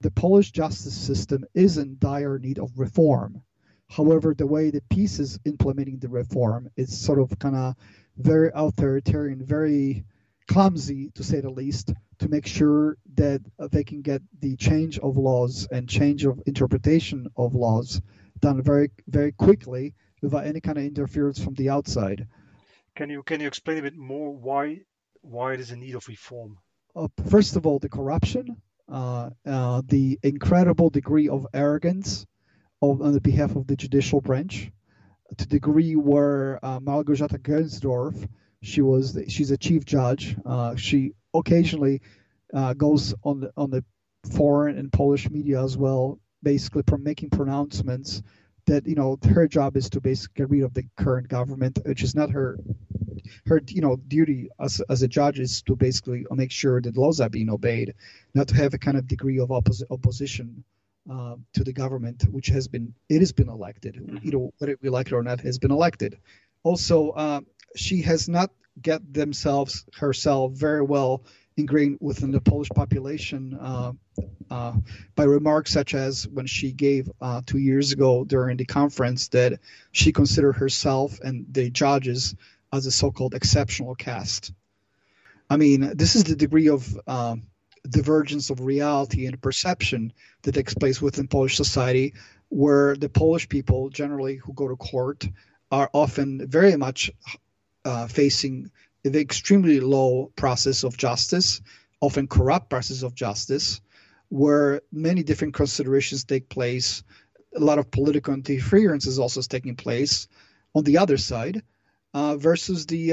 the Polish justice system is in dire need of reform. However, the way the PiS is implementing the reform is sort of kind of very authoritarian, very clumsy, to say the least, to make sure that they can get the change of laws and change of interpretation of laws done very, very quickly without any kind of interference from the outside. Can you explain a bit more why it is in need of reform? First of all, the corruption, the incredible degree of arrogance on the behalf of the judicial branch, to the degree where Małgorzata Gensdorf, she's a chief judge. She occasionally goes on the foreign and Polish media as well, basically making pronouncements that her job is to basically get rid of the current government, which is not her duty as a judge is to basically make sure that laws are being obeyed, not to have a kind of degree of opposition to the government, which has been elected, whether we like it or not, has been elected. Also, she has not get herself very well ingrained within the Polish population by remarks such as when she gave 2 years ago during the conference that she considered herself and the judges as a so-called exceptional caste. I mean, this is the degree of divergence of reality and perception that takes place within Polish society, where the Polish people generally who go to court are often very much facing the extremely low process of justice, often corrupt process of justice, where many different considerations take place. A lot of political interference is also taking place on the other side, versus the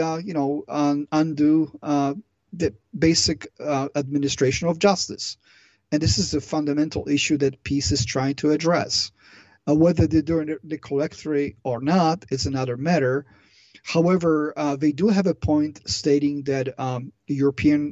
the basic administration of justice. And this is a fundamental issue that PiS is trying to address. Whether they're doing it correctly or not, it's another matter. However, they do have a point stating that the European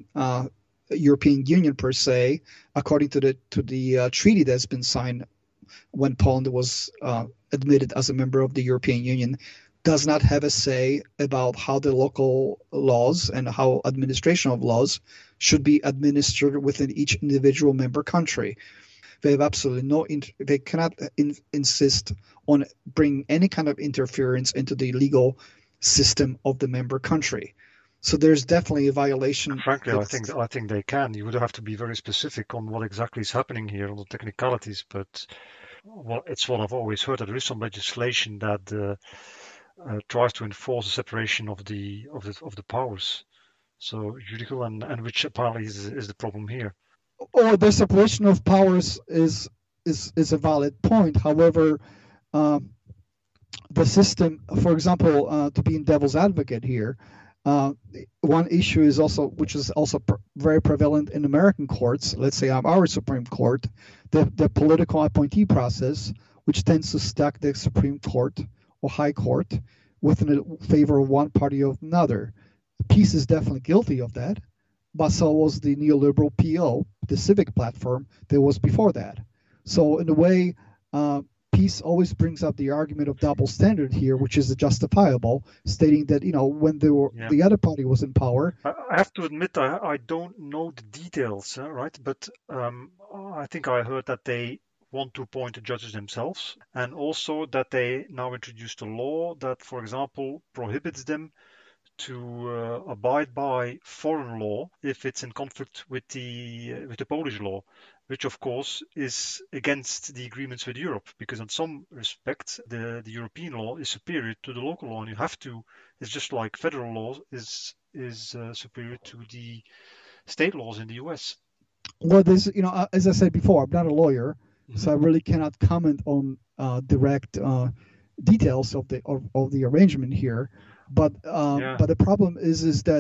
Union per se, according to the treaty that's been signed when Poland was admitted as a member of the European Union, does not have a say about how the local laws and how administration of laws should be administered within each individual member country. They have absolutely they cannot insist on bringing any kind of interference into the legal system of the member country. So there's definitely a violation. And frankly, I think they can. You would have to be very specific on what exactly is happening here, on the technicalities. But it's what I've always heard, that there is some legislation that tries to enforce the separation of the powers, so judicial and which apparently is the problem here. Or the separation of powers is a valid point. However, the system, for example, to be in devil's advocate here, one issue is also, which is also very prevalent in American courts, let's say our Supreme Court, the political appointee process, which tends to stack the Supreme Court or High Court within favor of one party or another. PiS is definitely guilty of that, but so was the neoliberal PO, the civic platform that was before that. So in a way, PiS always brings up the argument of double standard here, which is justifiable, stating that when the other party was in power. I have to admit I don't know the details, right? But I think I heard that they want to appoint the judges themselves, and also that they now introduced a law that, for example, prohibits them to abide by foreign law if it's in conflict with the Polish law, which of course is against the agreements with Europe, because in some respects the European law is superior to the local law, and you have to. It's just like federal law is superior to the state laws in the US. Well, there's as I said before, I'm not a lawyer. So I really cannot comment on direct details of the arrangement here, but the problem is that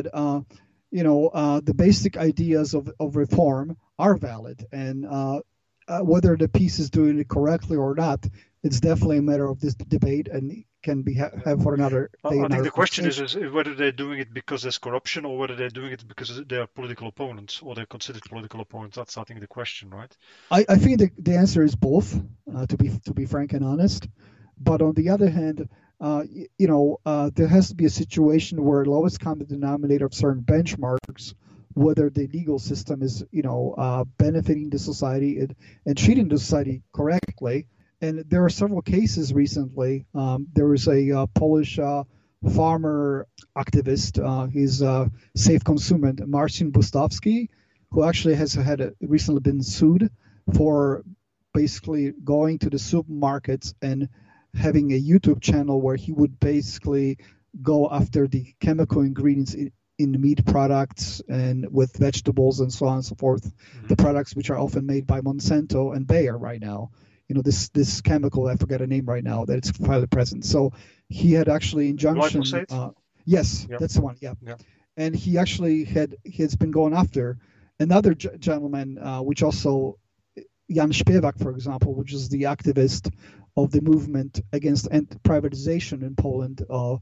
the basic ideas of reform are valid, and whether the PiS is doing it correctly or not, it's definitely a matter of this debate and can be have for another day. I think the question is whether they're doing it because there's corruption or whether they're doing it because they're political opponents or they're considered political opponents. That's, I think, the question, right? I think the answer is both, to be frank and honest. But on the other hand, there has to be a situation where lowest common denominator of certain benchmarks whether the legal system is, benefiting the society and treating the society correctly. And there are several cases recently. There was a Polish farmer activist, he's Safe Consumer, Marcin Bustowski, who actually has recently been sued for basically going to the supermarkets and having a YouTube channel where he would basically go after the chemical ingredients in the meat products and with vegetables and so on and so forth, the products which are often made by Monsanto and Bayer right now. This chemical, I forget a name right now, that it's finally present. So he had actually injunction. Yes, yeah. That's the one. Yeah. And he has been going after another gentleman, which also Jan Śpiewak, for example, which is the activist of the movement against privatization in Poland,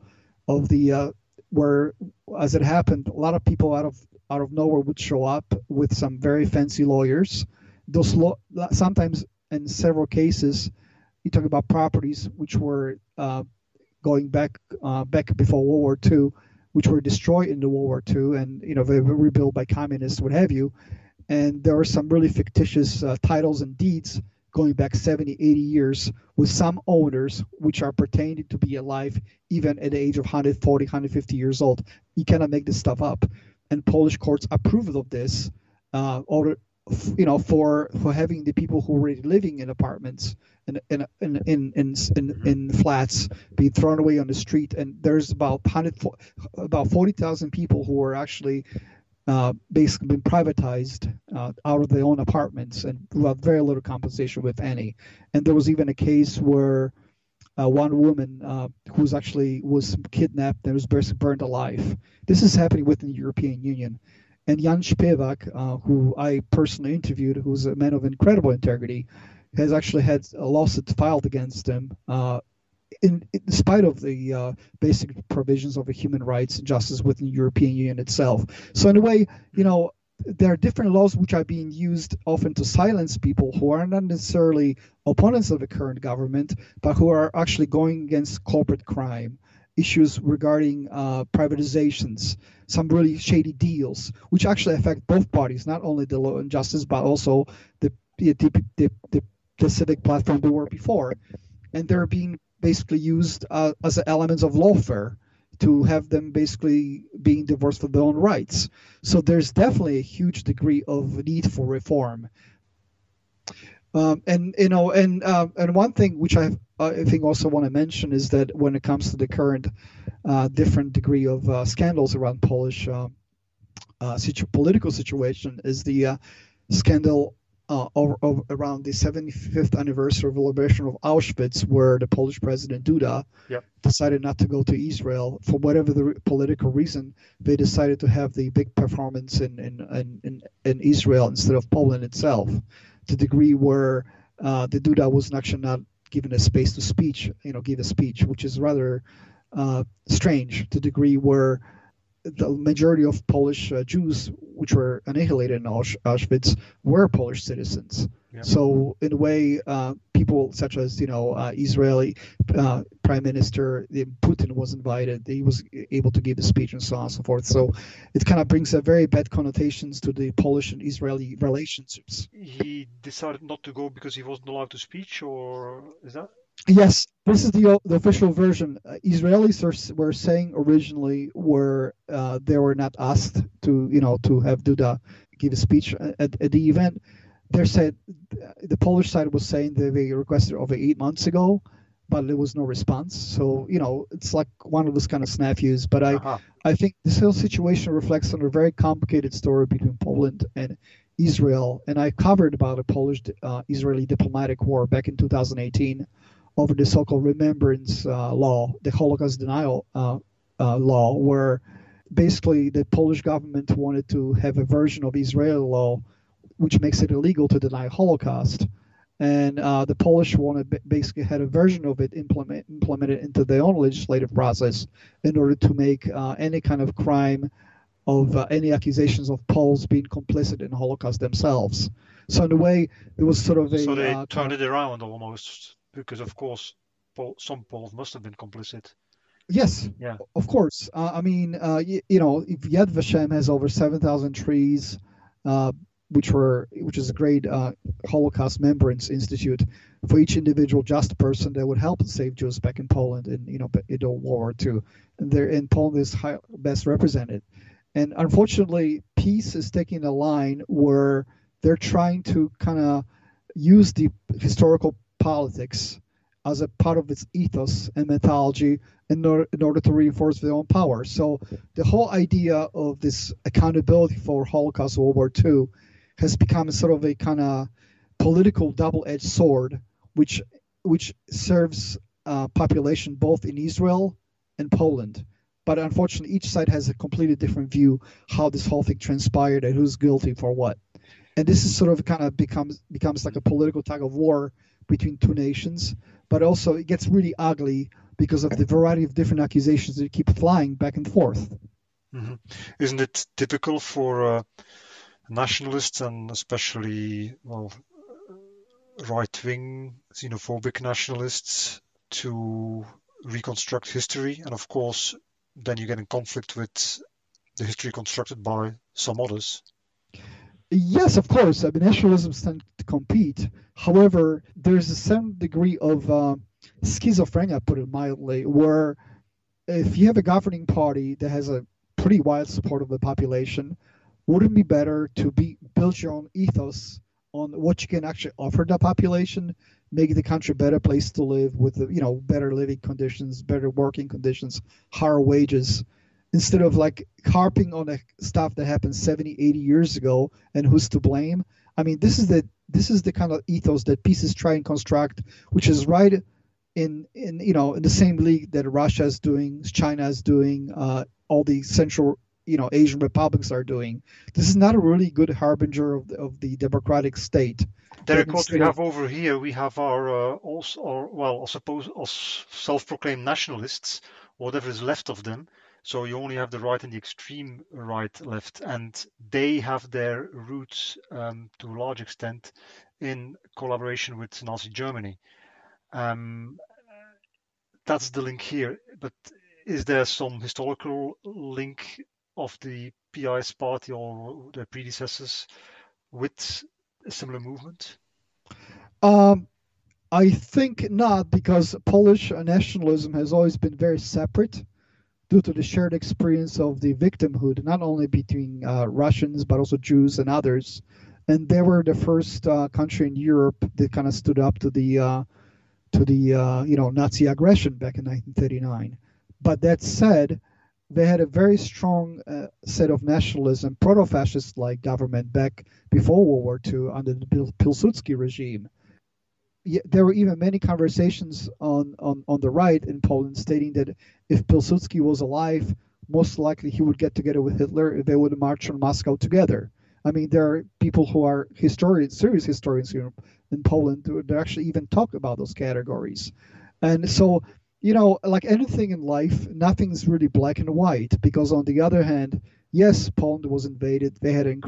where, as it happened, a lot of people out of nowhere would show up with some very fancy lawyers. Those sometimes, in several cases, you talk about properties which were going back before World War II, which were destroyed in the World War II, and they were rebuilt by communists, what have you. And there were some really fictitious titles and deeds going back 70, 80 years with some owners which are pretending to be alive even at the age of 140, 150 years old. You cannot make this stuff up. And Polish courts approved of this, for having the people who were already living in apartments in flats be thrown away on the street. And there's about 40,000 people who were actually basically been privatized out of their own apartments and without very little compensation, if any. And there was even a case where one woman who was kidnapped and was basically burned alive. This is happening within the European Union. And Jan Śpiewak, who I personally interviewed, who's a man of incredible integrity, has actually had a lawsuit filed against him in spite of the basic provisions of the human rights and justice within the European Union itself. So in a way, there are different laws which are being used often to silence people who are not necessarily opponents of the current government, but who are actually going against corporate crime, issues regarding privatizations, some really shady deals, which actually affect both parties, not only the law and justice, but also the civic platform they were before. And they're being basically used as elements of lawfare to have them basically being divorced for their own rights. So there's definitely a huge degree of need for reform. And one thing which I think also want to mention is that when it comes to the current different degree of scandals around Polish political situation, is the scandal around the 75th anniversary of the liberation of Auschwitz, where the Polish president Duda decided not to go to Israel for whatever the political reason. They decided to have the big performance in Israel instead of Poland itself, to the degree where the Duda was actually not given a space to give a speech, which is rather strange, to the degree where the majority of Polish Jews, which were annihilated in Auschwitz, were Polish citizens. Yeah. So in a way, people such as Israeli Prime Minister Putin was invited. He was able to give the speech and so on and so forth. So it kind of brings a very bad connotations to the Polish and Israeli relationships. He decided not to go because he wasn't allowed to speak, or is that? Yes, this is the official version. Israelis were saying originally they were not asked to have Duda give a speech at the event. They said the Polish side was saying that they requested over 8 months ago, but there was no response. So it's like one of those kind of snafus. But I think this whole situation reflects on a very complicated story between Poland and Israel. And I covered about a Polish-Israeli diplomatic war back in 2018. Over the so-called remembrance law, the Holocaust denial law, where basically the Polish government wanted to have a version of Israeli law which makes it illegal to deny Holocaust. And the Polish basically had a version of it implemented into their own legislative process in order to make any kind of crime of any accusations of Poles being complicit in Holocaust themselves. So in a way, there was sort of a... So they turned it around almost. Because, of course, some Poles must have been complicit. Yes, Yeah. of course. I mean, if Yad Vashem has over 7,000 trees, uh, which is a great Holocaust Remembrance Institute for each individual just person that would help save Jews back in Poland in in World War II, and there in Poland is best represented. And unfortunately, peace is taking a line where they're trying to kind of use the historical politics as a part of its ethos and mythology in order to reinforce their own power. So the whole idea of this accountability for Holocaust World War II has become sort of a kind of political double-edged sword, which serves population both in Israel and Poland. But unfortunately, each side has a completely different view how this whole thing transpired and who's guilty for what. And this is sort of kind of becomes like a political tug of war between two nations. But also, it gets really ugly because of the variety of different accusations that keep flying back and forth. Mm-hmm. Isn't it typical for nationalists, and especially, well, right-wing xenophobic nationalists, to reconstruct history? And of course, then you get in conflict with the history constructed by some others. Yes, of course. I mean, nationalisms tend to compete. However, there's a certain degree of schizophrenia, put it mildly, where if you have a governing party that has a pretty wide support of the population, wouldn't it be better to build your own ethos on what you can actually offer the population, make the country a better place to live with better living conditions, better working conditions, higher wages, instead of like harping on the stuff that happened 70, 80 years ago and who's to blame. I mean, this is the kind of ethos that peace is trying to construct, which is right in the same league that Russia is doing, China is doing, all the central Asian republics are doing. This is not a really good harbinger of the democratic state. Derek, what we have over here, we have our also, or well, I suppose, us self-proclaimed nationalists, whatever is left of them. So you only have the right and the extreme right left, and they have their roots to a large extent in collaboration with Nazi Germany. That's the link here. But is there some historical link of the PIS party or their predecessors with a similar movement? I think not, because Polish nationalism has always been very separate due to the shared experience of the victimhood, not only between Russians but also Jews and others. And they were the first country in Europe that kind of stood up to the Nazi aggression back in 1939. But that said, they had a very strong set of nationalism, proto-fascist like government back before World War II under the Pilsudski regime. There were even many conversations on the right in Poland stating that if Pilsudski was alive, most likely he would get together with Hitler. They would march on Moscow together. I mean, there are people who are serious historians here in Poland who actually even talk about those categories. And so, like anything in life, nothing's really black and white, because on the other hand, yes, Poland was invaded.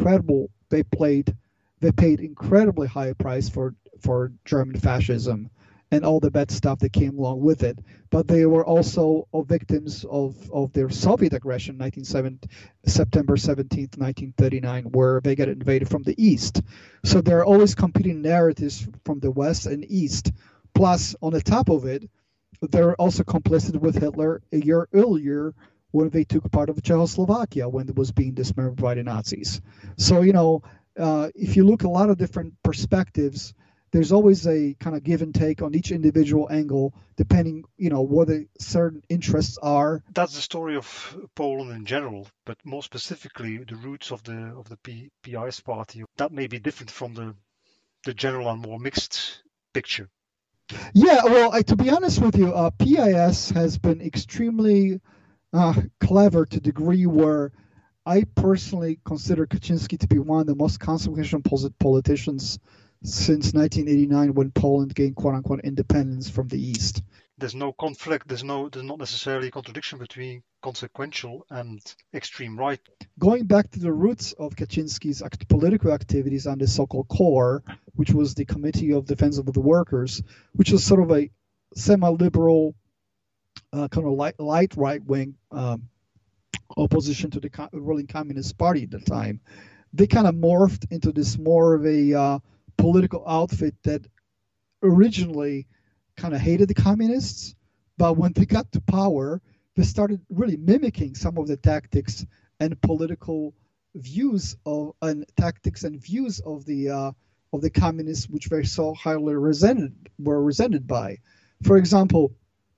They paid incredibly high price for German fascism and all the bad stuff that came along with it. But they were also victims of their Soviet aggression, September 17th, 1939, where they got invaded from the east. So there are always competing narratives from the west and east. Plus, on the top of it, they're also complicit with Hitler a year earlier when they took part of Czechoslovakia when it was being dismembered by the Nazis. So, if you look at a lot of different perspectives, there's always a kind of give and take on each individual angle, depending, what the certain interests are. That's the story of Poland in general, but more specifically, the roots of the PIS party. That may be different from the general and more mixed picture. Yeah, well, to be honest with you, PIS has been extremely clever to the degree where I personally consider Kaczynski to be one of the most consequential politicians since 1989, when Poland gained quote-unquote independence from the East. There's no conflict, there's not necessarily a contradiction between consequential and extreme right. Going back to the roots of Kaczynski's political activities on the so-called KOR, which was the Committee of Defense of the Workers, which was sort of a semi-liberal kind of light right wing opposition to the ruling Communist Party at the time, they kind of morphed into this more of a political outfit that originally kind of hated the communists, but when they got to power, they started really mimicking some of the tactics and political views of and tactics and views of the communists, which they so highly resented by. For example,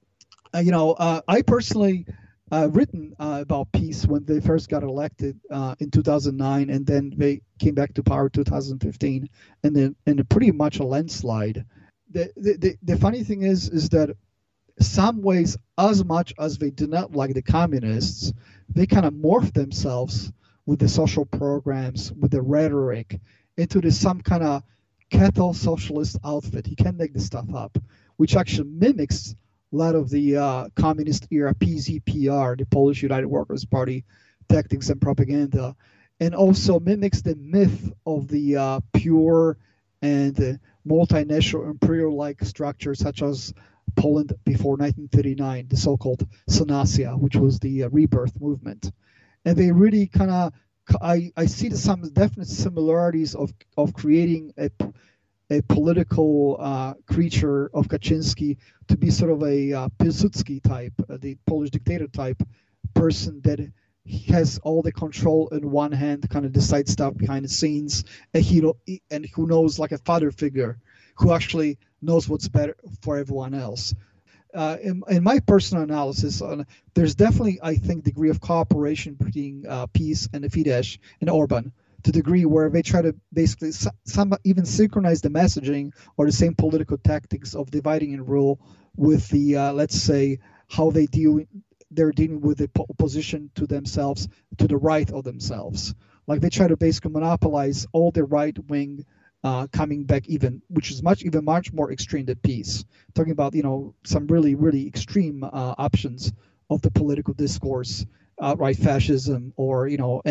I personally written about peace when they first got elected in 2009, and then they came back to power 2015, and then in a pretty much a landslide. The funny thing is that some ways, as much as they do not like the communists, they kind of morph themselves with the social programs, with the rhetoric, into this some kind of cattle socialist outfit. You can't make this stuff up, which actually mimics a lot of the communist era PZPR, the Polish United Workers' Party tactics and propaganda, and also mimics the myth of the pure and multinational imperial-like structures such as Poland before 1939, the so-called Sanacea, which was the rebirth movement. And they really kind of, I see some definite similarities of creating a political creature of Kaczynski to be sort of a Piłsudski type, the Polish dictator type person that has all the control in one hand, kind of decides stuff behind the scenes, and who knows, like a father figure, who actually knows what's better for everyone else. In my personal analysis, there's definitely, I think, degree of cooperation between PiS and the Fidesz and Orban, to the degree where they try to basically some even synchronize the messaging or the same political tactics of dividing and rule with the let's say how they're dealing with the opposition to themselves, to the right of themselves. Like they try to basically monopolize all the right wing coming back, even, which is much more extreme than PiS. Talking about some really really extreme options of the political discourse, outright fascism or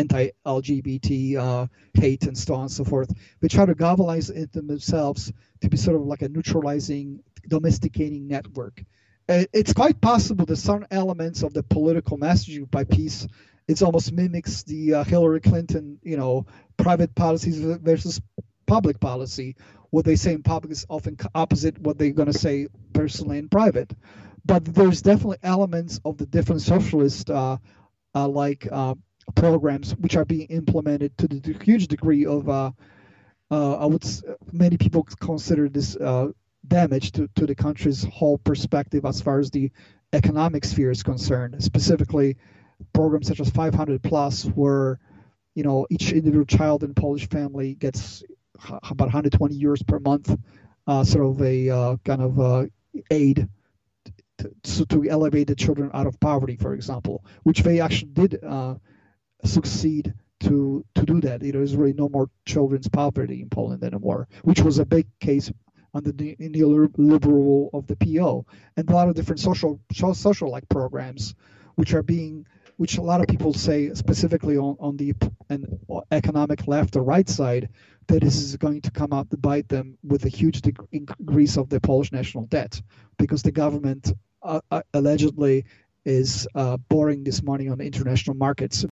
anti-LGBT hate and so on and so forth. They try to galvanize it themselves to be sort of like a neutralizing, domesticating network. It's quite possible that some elements of the political messaging by PiS, it almost mimics the Hillary Clinton, private policies versus public policy. What they say in public is often opposite what they're going to say personally in private. But there's definitely elements of the different socialist programs which are being implemented to the huge degree of many people consider this damage to the country's whole perspective as far as the economic sphere is concerned. Specifically, programs such as 500 plus, where each individual child in Polish family gets about 120 euros per month, sort of a kind of aid to elevate the children out of poverty, for example, which they actually did succeed to do that. There's really no more children's poverty in Poland anymore, which was a big case under the neoliberal of the PO, and a lot of different social like programs, which a lot of people say, specifically on the economic left or right side, that this is going to come out to bite them with a huge increase of the Polish national debt, because the government allegedly is borrowing this money on the international markets